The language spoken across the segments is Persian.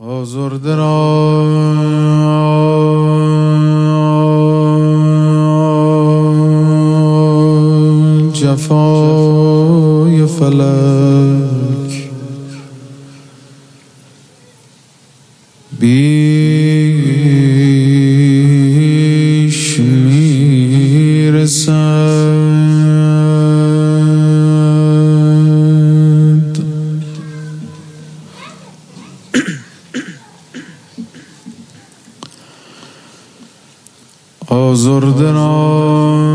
آزرده را جفای فلک بیش میرسد. آزرده را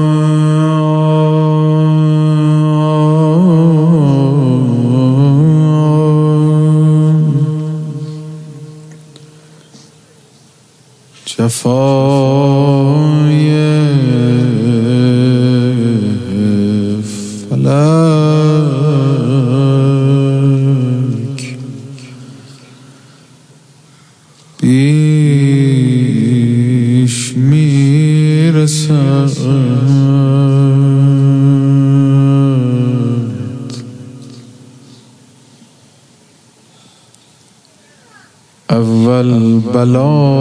جفای فلک بیش میرسد. اول بلا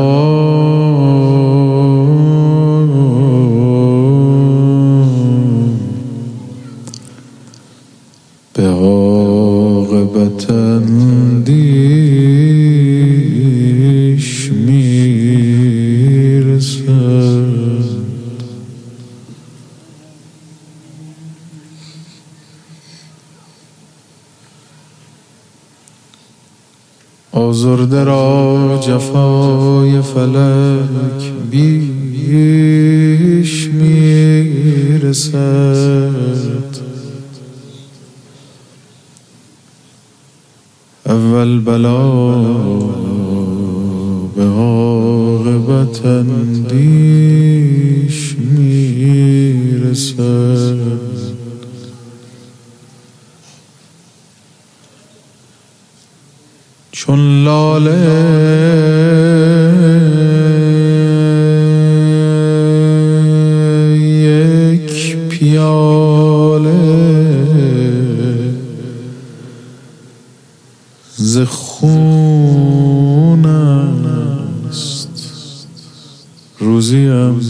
به عاقبت اندیش میرسد. آزرده را جفای فلک بیش میرسد. اول بلا به عاقبت اندیش میرسد. چون لاله یک پیاله ز خون است روزیم.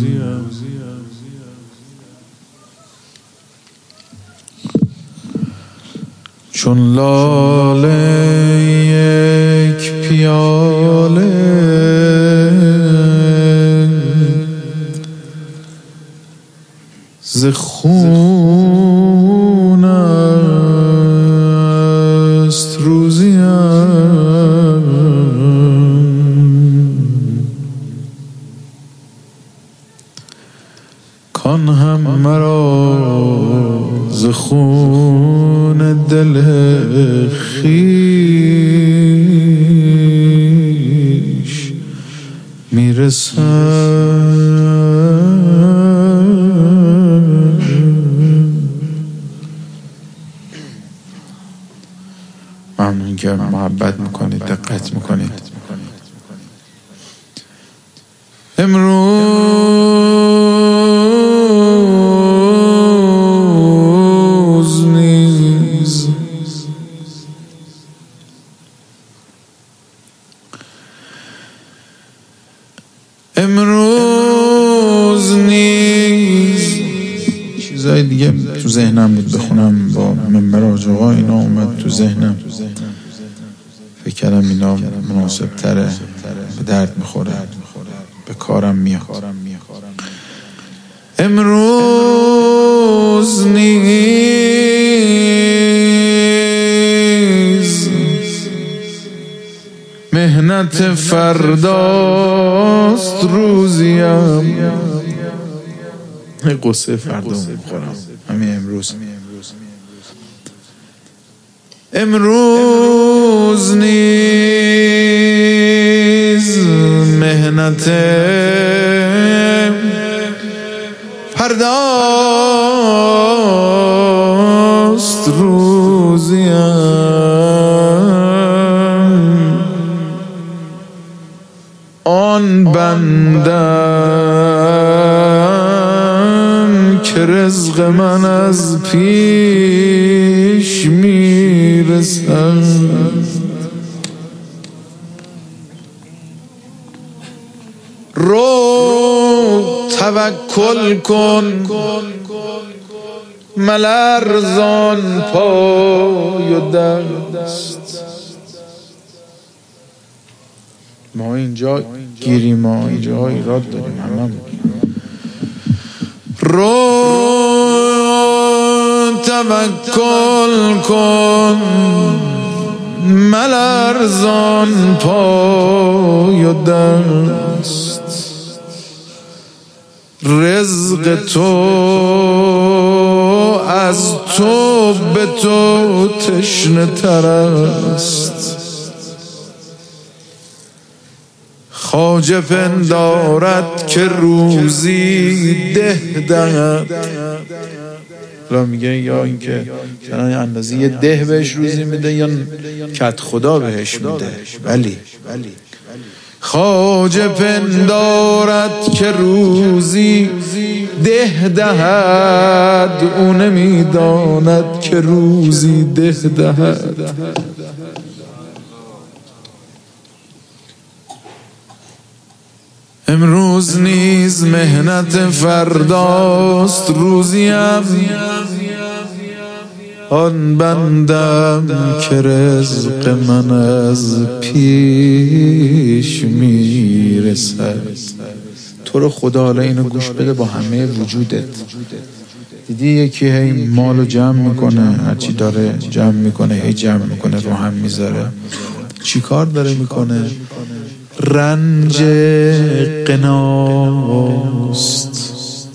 چون لاله یک پیاله ز خون است روزیم. کان هم مرا ز خون دل خویش میرسد. ممنون که محبت میکنید، دقت میکنید. امروز نیز چیزای دیگه تو ذهنم بود بخونم، با منبر حاج آقا اینا اومد تو ذهنم، فکر کردم اینا مناسب تره، به درد میخوره، به کارم میاد. امروز نیز مهنت فرداست روزیم. قصه فردا میخورم همین امروز. امروز نیز مهنت فرداست روزیم. آن بندم که رزق من از پیش میرسد. رو توکل کن ملرزان پای و دست. ما اینجا گیریم، ما اینجا ایراد داریم همه. رو توکل کن ملرزان پای و دست. رزق تو از تو به تو تشنه تر است. خواجه پندارد که روزی ده دهد. لا میگه یا اینکه مثلا اندازه یه ده بهش روزی میده یا کت خدا بهش میده. ولی خواجه پندارد که روزی ده دهد، او نمیداند که روزی ده دهد. امروز نیز مهنت فرداست روزیم، آن بندم که رزق من از پیش میرسد. تو رو خدا حالا اینو گوش بده با همه وجودت. دیدی یکی هی مالو جمع میکنه، هرچی داره جمع میکنه، هی جمع میکنه رو هم میذاره. چی کار داره میکنه؟ رنج قناست.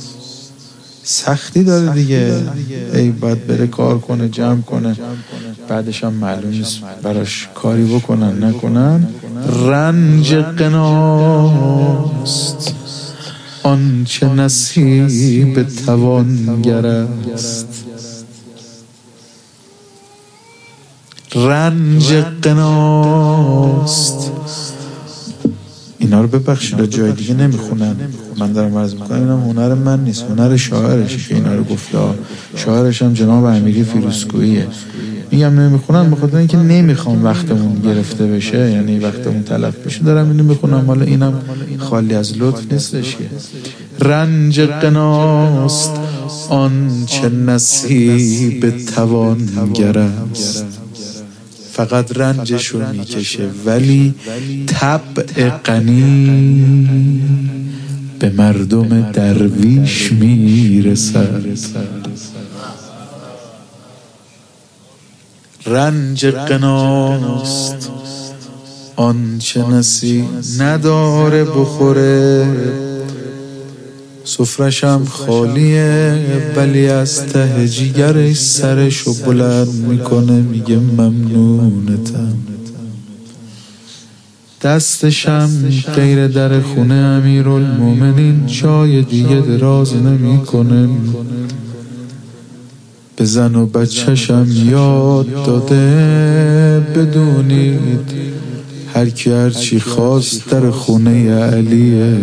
سختی داره دیگه، ای باید بره کار کنه، جمع کنه، بعدش هم معلوم نیست براش کاری بکنن نکنن. رنج قناست آنچه نصیب توانگر است. رنج قناست. اینا رو ببخشید جای دیگه نمیخونن، من دارم عرض میکنم اینا هنر من نیست، هنر شاعرشه که اینا رو گفته. شاعرش هم جناب امیری فیروزکوییه. میگم نمیخونن به خاطر اینکه نمیخوام وقتمون گرفته بشه، یعنی وقتمون تلف بشه، دارم اینو میخونم. حالا اینم خالی از لطف نیستش. رنج قناست آنچه نصیب توانگر است. فقط رنجشو میکشه ولی طبع غنی به مردم درویش میرسد. رنج قناست آنچه نصیب نداره بخوره، سفرشم خالیه ولی از ته جیگرش سرشو بلند میکنه، میگه ممنونتم. دستشم غیر در خونه امیرالمومنین جای دیگه دراز نمیکنه. به زن و بچه‌شم یاد داده بدونید هر کی هر چی خواست در خونه علیه،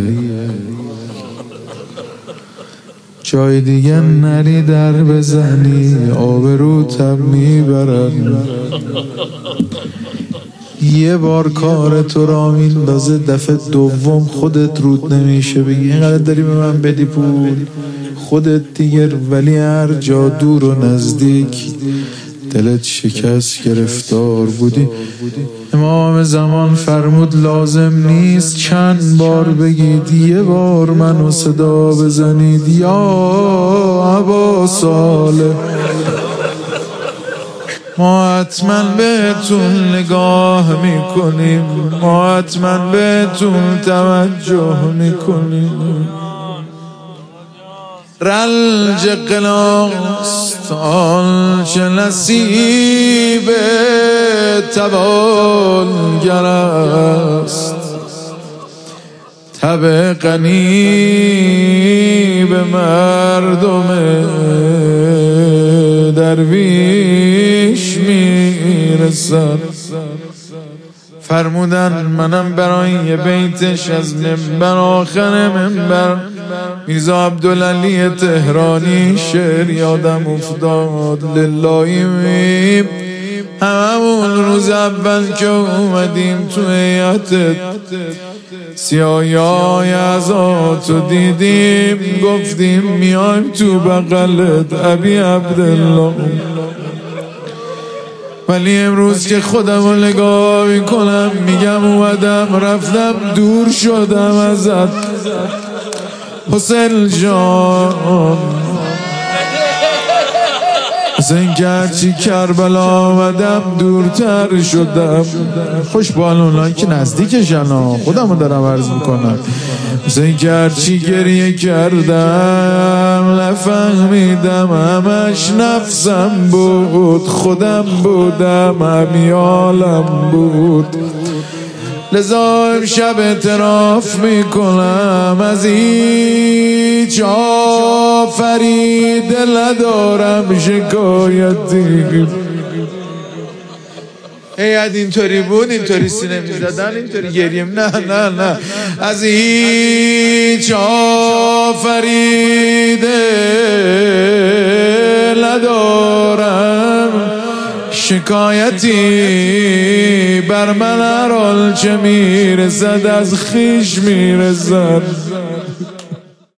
جای دیگه نری در بزنی آبروتم میبرن. یه بار کار تو را میندازه، دفعه دوم خودت رود نمیشه بگی اینقدر داری به من بدی پول خودت دیگر، ولی هر جا دور و نزدیک دلت شکست گرفتار بودی. امام زمان فرمود لازم نیست چند بار بگید، یه بار منو صدا بزنید یا ابا صالح، ما حتما بهتون نگاه میکنیم، ما حتما بهتون توجه میکنیم. رنج قناست آنچه نصیب توانگر است، طبع غنی به مردم درویش میرسد. فرمودن منم برای یه بیتش از منبر آخر منبر میرزا عبدالعلی تهرانی شعر یادم افتاد. للهی همون روز اول که اومدیم تو هیئتت سیاهی عزاتو دیدیم، گفتیم میایم تو بغلت ابی عبدالله. ولی امروز که خودم رو نگاه میکنم میگم اومدم رفتم دور شدم ازت حسین جان. حسین که هرچی کربلا آمدم دورتر شدم. خوش بال اونایی که نزدیکشن خودمو دارم عرض میکنم. حسین که هرچی گریه کردم نفهمیدم همش نفسم بود، خودم بودم همیالم بود. لذا امشب اعتراف میکنم از هیچ آفریده ندارم شکایتی. هیئت اینطوری بود، اینطوری سینه میزدن، اینطوری گریه نه از هیچ آفریده ندارم شکایتی. بر من هر حال چه میرسد از خویش میرسد.